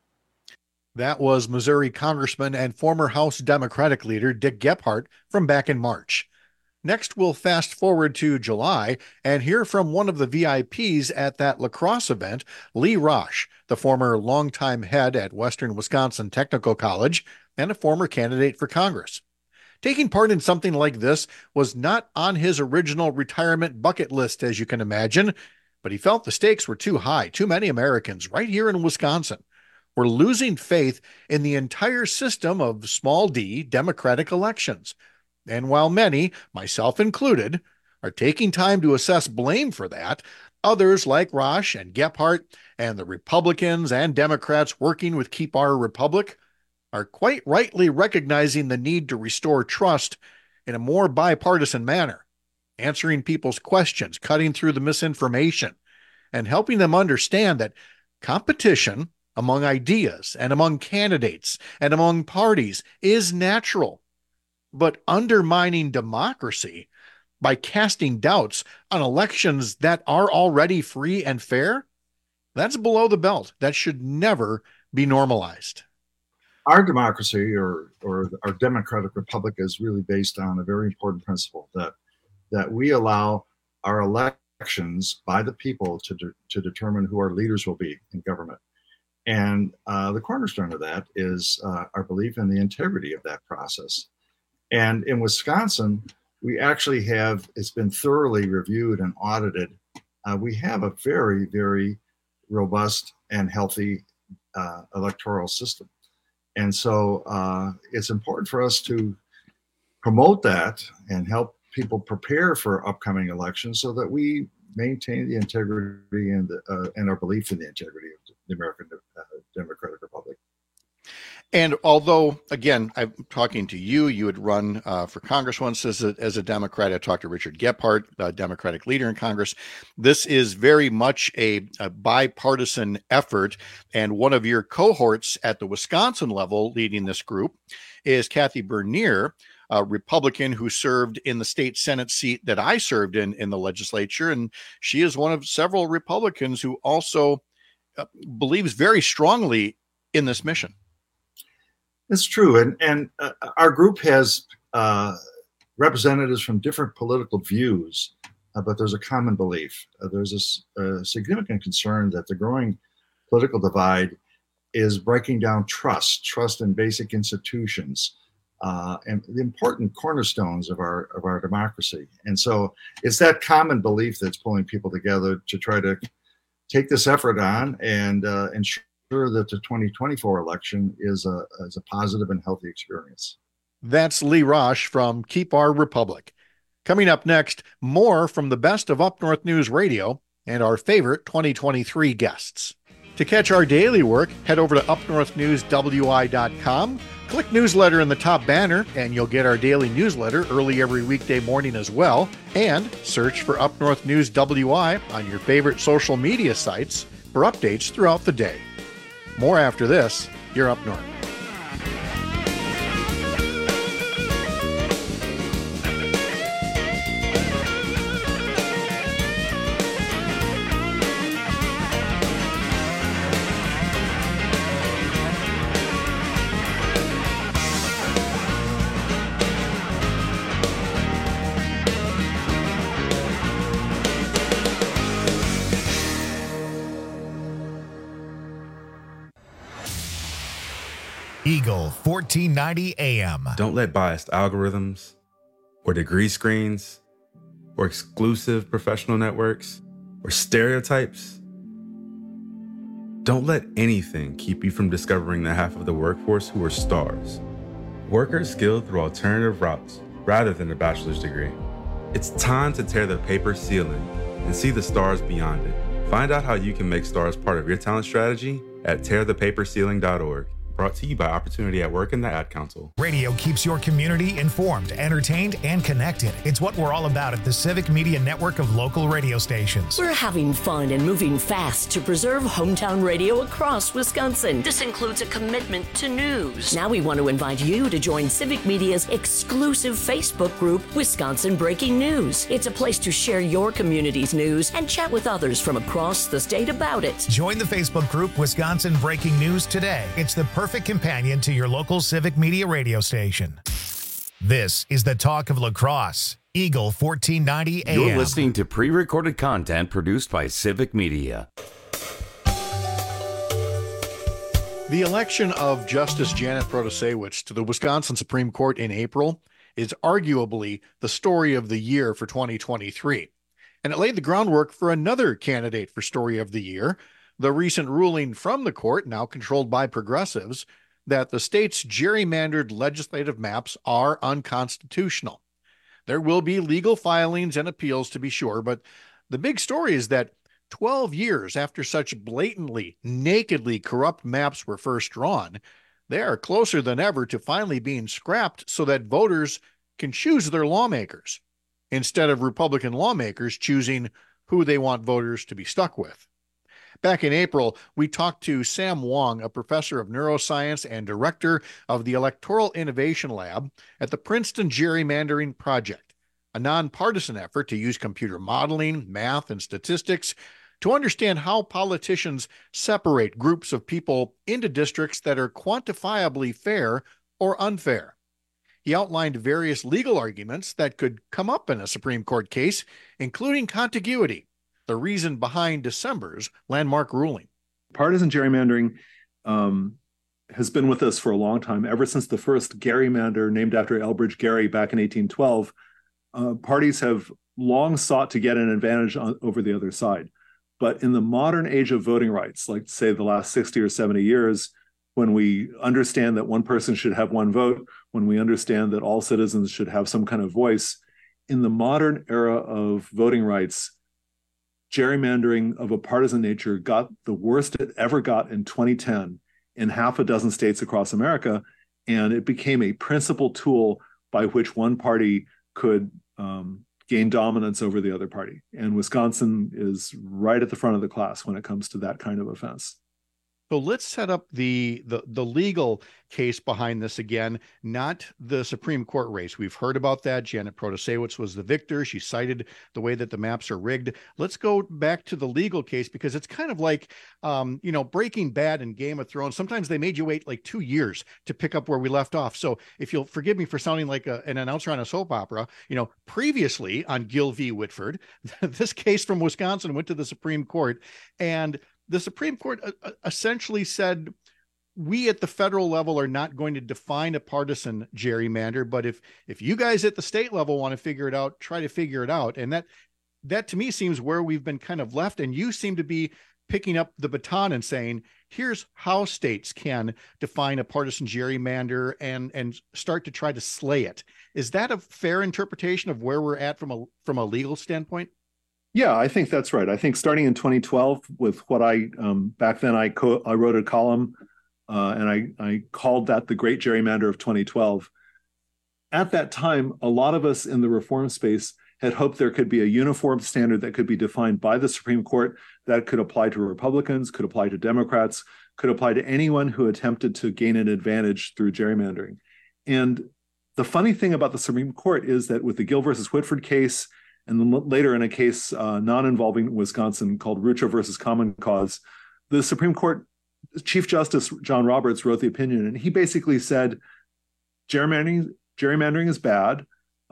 That was Missouri Congressman and former House Democratic leader Dick Gephardt from back in March. Next, we'll fast forward to July and hear from one of the VIPs at that La Crosse event, Lee Rosch, the former longtime head at Western Wisconsin Technical College and a former candidate for Congress. Taking part in something like this was not on his original retirement bucket list, as you can imagine, but he felt the stakes were too high. Too many Americans right here in Wisconsin were losing faith in the entire system of small d democratic elections. And while many, myself included, are taking time to assess blame for that, others like Rosch and Gephardt and the Republicans and Democrats working with Keep Our Republic are quite rightly recognizing the need to restore trust in a more bipartisan manner, answering people's questions, cutting through the misinformation, and helping them understand that competition among ideas and among candidates and among parties is natural. But undermining democracy by casting doubts on elections that are already free and fair, that's below the belt. That should never be normalized. Our democracy or our democratic republic is really based on a very important principle that we allow our elections by the people to determine who our leaders will be in government. And the cornerstone of that is our belief in the integrity of that process. And in Wisconsin, we actually have, it's been thoroughly reviewed and audited. We have a very, very robust and healthy electoral system. And so it's important for us to promote that and help people prepare for upcoming elections so that we maintain the integrity and our belief in the integrity of the American Democratic Republic. And although, again, I'm talking to you, you had run for Congress once as a Democrat. I talked to Richard Gephardt, a Democratic leader in Congress. This is very much a bipartisan effort. And one of your cohorts at the Wisconsin level leading this group is Kathy Bernier, a Republican who served in the state Senate seat that I served in the legislature. And she is one of several Republicans who also believes very strongly in this mission. It's true. And our group has representatives from different political views, but there's a common belief. There's a significant concern that the growing political divide is breaking down trust in basic institutions, and the important cornerstones of our democracy. And so it's that common belief that's pulling people together to try to take this effort on and ensure that the 2024 election is a positive and healthy experience. That's Lee Rosch from Keep Our Republic. Coming up next, more from the best of Up North News Radio and our favorite 2023 guests. To catch our daily work, head over to upnorthnewswi.com, click newsletter in the top banner, and you'll get our daily newsletter early every weekday morning as well. And search for Up North News WI on your favorite social media sites for updates throughout the day. More after this. You're Up North. Eagle 1490 AM. Don't let biased algorithms or degree screens or exclusive professional networks or stereotypes? Don't let anything keep you from discovering the half of the workforce who are stars. Workers skilled through alternative routes rather than a bachelor's degree. It's time to tear the paper ceiling and see the stars beyond it. Find out how you can make stars part of your talent strategy at tearthepaperceiling.org. Brought to you by Opportunity at Work and the Ad Council. Radio keeps your community informed, entertained, and connected. It's what we're all about at the Civic Media Network of local radio stations. We're having fun and moving fast to preserve hometown radio across Wisconsin. This includes a commitment to news. Now we want to invite you to join Civic Media's exclusive Facebook group, Wisconsin Breaking News. It's a place to share your community's news and chat with others from across the state about it. Join the Facebook group, Wisconsin Breaking News today. It's the perfect companion to your local Civic Media radio station. This is the Talk of La Crosse, Eagle 1490 AM. You're listening to pre-recorded content produced by Civic Media. The election of Justice Janet Protasiewicz to the Wisconsin Supreme Court in April is arguably the story of the year for 2023. And it laid the groundwork for another candidate for Story of the Year, the recent ruling from the court, now controlled by progressives, that the state's gerrymandered legislative maps are unconstitutional. There will be legal filings and appeals, to be sure, but the big story is that 12 years after such blatantly, nakedly corrupt maps were first drawn, they are closer than ever to finally being scrapped so that voters can choose their lawmakers, instead of Republican lawmakers choosing who they want voters to be stuck with. Back in April, we talked to Sam Wong, a professor of neuroscience and director of the Electoral Innovation Lab at the Princeton Gerrymandering Project, a nonpartisan effort to use computer modeling, math, and statistics to understand how politicians separate groups of people into districts that are quantifiably fair or unfair. He outlined various legal arguments that could come up in a Supreme Court case, including contiguity, the reason behind December's landmark ruling. Partisan gerrymandering has been with us for a long time. Ever since the first gerrymander named after Elbridge Gerry back in 1812, parties have long sought to get an advantage over the other side. But in the modern age of voting rights, like say the last 60 or 70 years, when we understand that one person should have one vote, when we understand that all citizens should have some kind of voice, in the modern era of voting rights, gerrymandering of a partisan nature got the worst it ever got in 2010 in half a dozen states across America, and it became a principal tool by which one party could gain dominance over the other party. And Wisconsin is right at the front of the class when it comes to that kind of offense. So let's set up the legal case behind this again, not the Supreme Court race. We've heard about that. Janet Protasiewicz was the victor. She cited the way that the maps are rigged. Let's go back to the legal case, because it's kind of like, Breaking Bad and Game of Thrones. Sometimes they made you wait like 2 years to pick up where we left off. So if you'll forgive me for sounding like an announcer on a soap opera, previously on Gill v. Whitford, this case from Wisconsin went to the Supreme Court, and the Supreme Court essentially said, we at the federal level are not going to define a partisan gerrymander, but if you guys at the state level want to figure it out, try to figure it out. And that to me seems where we've been kind of left. And you seem to be picking up the baton and saying, here's how states can define a partisan gerrymander and start to try to slay it. Is that a fair interpretation of where we're at from a legal standpoint? Yeah, I think that's right. I think starting in 2012 with what back then I wrote a column and I called that the Great Gerrymander of 2012. At that time, a lot of us in the reform space had hoped there could be a uniform standard that could be defined by the Supreme Court that could apply to Republicans, could apply to Democrats, could apply to anyone who attempted to gain an advantage through gerrymandering. And the funny thing about the Supreme Court is that with the Gill versus Whitford case, and then later in a case non-involving Wisconsin called Rucho versus Common Cause, the Supreme Court Chief Justice John Roberts wrote the opinion, and he basically said, gerrymandering is bad.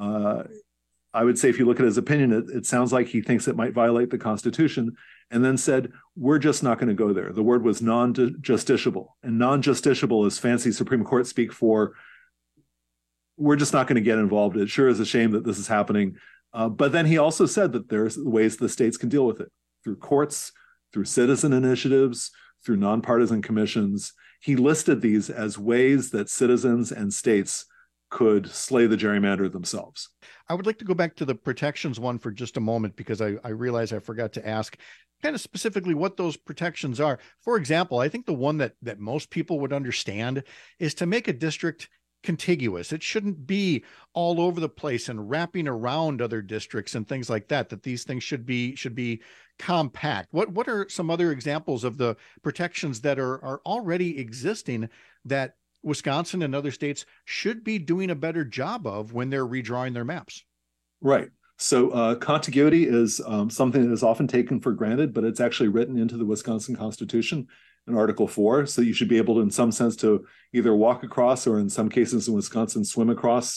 I would say if you look at his opinion, it sounds like he thinks it might violate the Constitution, and then said, we're just not going to go there. The word was non-justiciable, and non-justiciable is fancy Supreme Court speak for, we're just not going to get involved. It sure is a shame that this is happening. But then he also said that there's ways the states can deal with it. through courts, through citizen initiatives, through nonpartisan commissions. He listed these as ways that citizens and states could slay the gerrymander themselves. I would like to go back to the protections one for just a moment, because I realize I forgot to ask kind of specifically what those protections are. For example, I think the one that most people would understand is to make a district contiguous. It shouldn't be all over the place and wrapping around other districts and things like that, that these things should be compact. What are some other examples of the protections that are already existing that Wisconsin and other states should be doing a better job of when they're redrawing their maps? Right. So contiguity is something that is often taken for granted, but it's actually written into the Wisconsin Constitution in Article 4. So you should be able to, in some sense, to either walk across, or in some cases in Wisconsin, swim across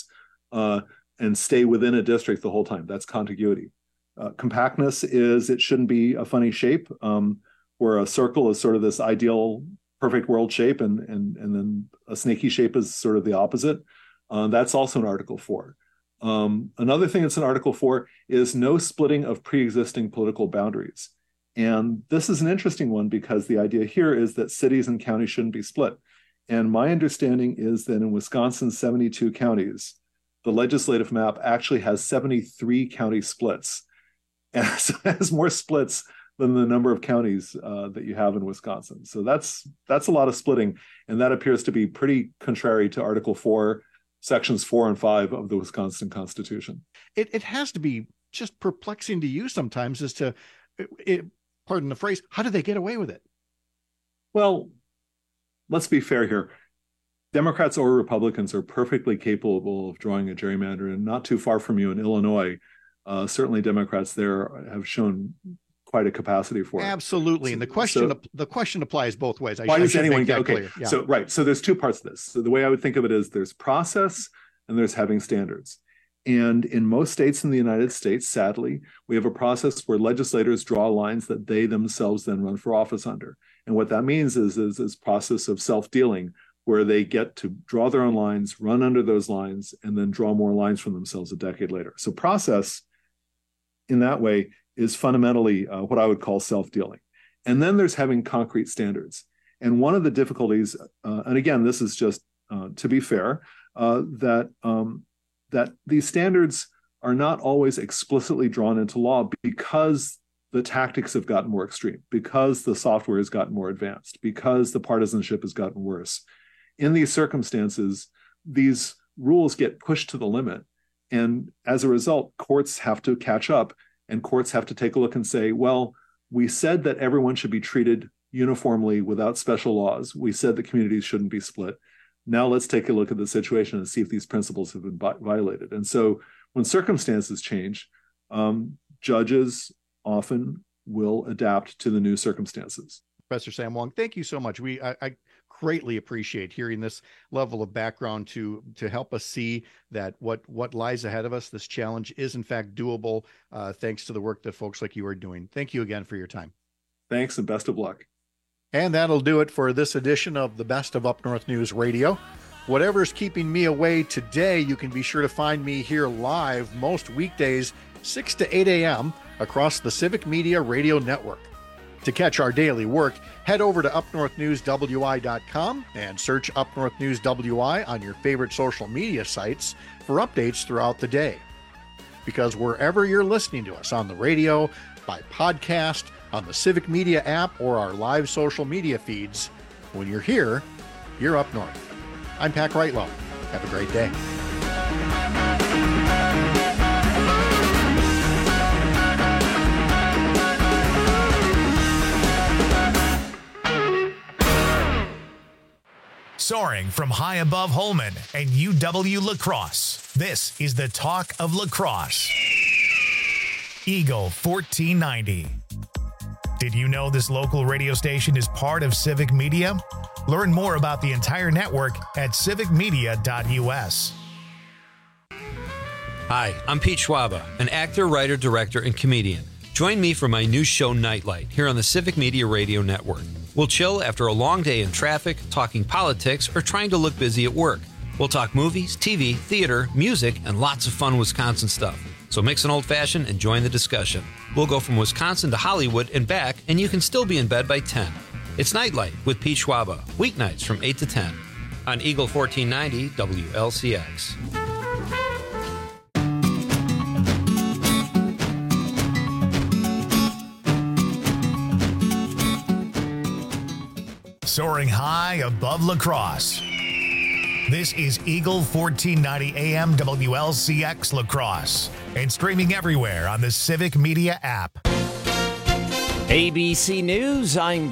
and stay within a district the whole time. That's contiguity. Compactness is it shouldn't be a funny shape, where a circle is sort of this ideal, perfect world shape, and then a snaky shape is sort of the opposite. That's also in Article 4. Another thing that's in Article 4 is no splitting of pre-existing political boundaries. And this is an interesting one, because the idea here is that cities and counties shouldn't be split. And my understanding is that in Wisconsin's 72 counties, the legislative map actually has 73 county splits. And so it has more splits than the number of counties that you have in Wisconsin. So that's a lot of splitting. And that appears to be pretty contrary to Article 4, Sections 4 and 5 of the Wisconsin Constitution. It has to be just perplexing to you sometimes as to, pardon the phrase, how do they get away with it? Well, let's be fair here. Democrats or Republicans are perfectly capable of drawing a gerrymander, and not too far from you in Illinois, certainly Democrats there have shown quite a capacity for it. Absolutely. And the question applies both ways. Why does anyone get okay? Clear. Yeah. So right. So there's two parts of this. So the way I would think of it is there's process and there's having standards. And in most states in the United States, sadly, we have a process where legislators draw lines that they themselves then run for office under. And what that means is this process of self-dealing, where they get to draw their own lines, run under those lines, and then draw more lines from themselves a decade later. So process in that way is fundamentally what I would call self-dealing. And then there's having concrete standards. And one of the difficulties, and again, this is just to be fair, that these standards are not always explicitly drawn into law because the tactics have gotten more extreme, because the software has gotten more advanced, because the partisanship has gotten worse. In these circumstances, these rules get pushed to the limit. And as a result, courts have to catch up, and courts have to take a look and say, well, we said that everyone should be treated uniformly without special laws. We said that communities shouldn't be split. Now let's take a look at the situation and see if these principles have been violated. And so when circumstances change, judges often will adapt to the new circumstances. Professor Sam Wong, thank you so much. I greatly appreciate hearing this level of background to help us see that what lies ahead of us, this challenge is in fact doable, thanks to the work that folks like you are doing. Thank you again for your time. Thanks, and best of luck. And that'll do it for this edition of the Best of Up North News Radio. Whatever's keeping me away today, you can be sure to find me here live most weekdays, 6 to 8 a.m. across the Civic Media Radio Network. To catch our daily work, head over to upnorthnewswi.com and search Up North News WI on your favorite social media sites for updates throughout the day. Because wherever you're listening to us, on the radio, by podcast, on the Civic Media app, or our live social media feeds, when you're here, you're up north. I'm Pat Wrightlow. Have a great day. Soaring from high above Holmen and UW La Crosse, this is the Talk of La Crosse. Eagle 1490. Did you know this local radio station is part of Civic Media? Learn more about the entire network at civicmedia.us. Hi, I'm Pete Schwaba, an actor, writer, director, and comedian. Join me for my new show, Nightlight, here on the Civic Media Radio Network. We'll chill after a long day in traffic, talking politics, or trying to look busy at work. We'll talk movies, TV, theater, music, and lots of fun Wisconsin stuff. So mix an old-fashioned and join the discussion. We'll go from Wisconsin to Hollywood and back, and you can still be in bed by 10. It's Nightlight with Pete Schwaba, weeknights from 8 to 10 on Eagle 1490 WLCX. Soaring high above La Crosse. This is Eagle 1490 AM WLCX La Crosse and streaming everywhere on the Civic Media app. ABC News, I'm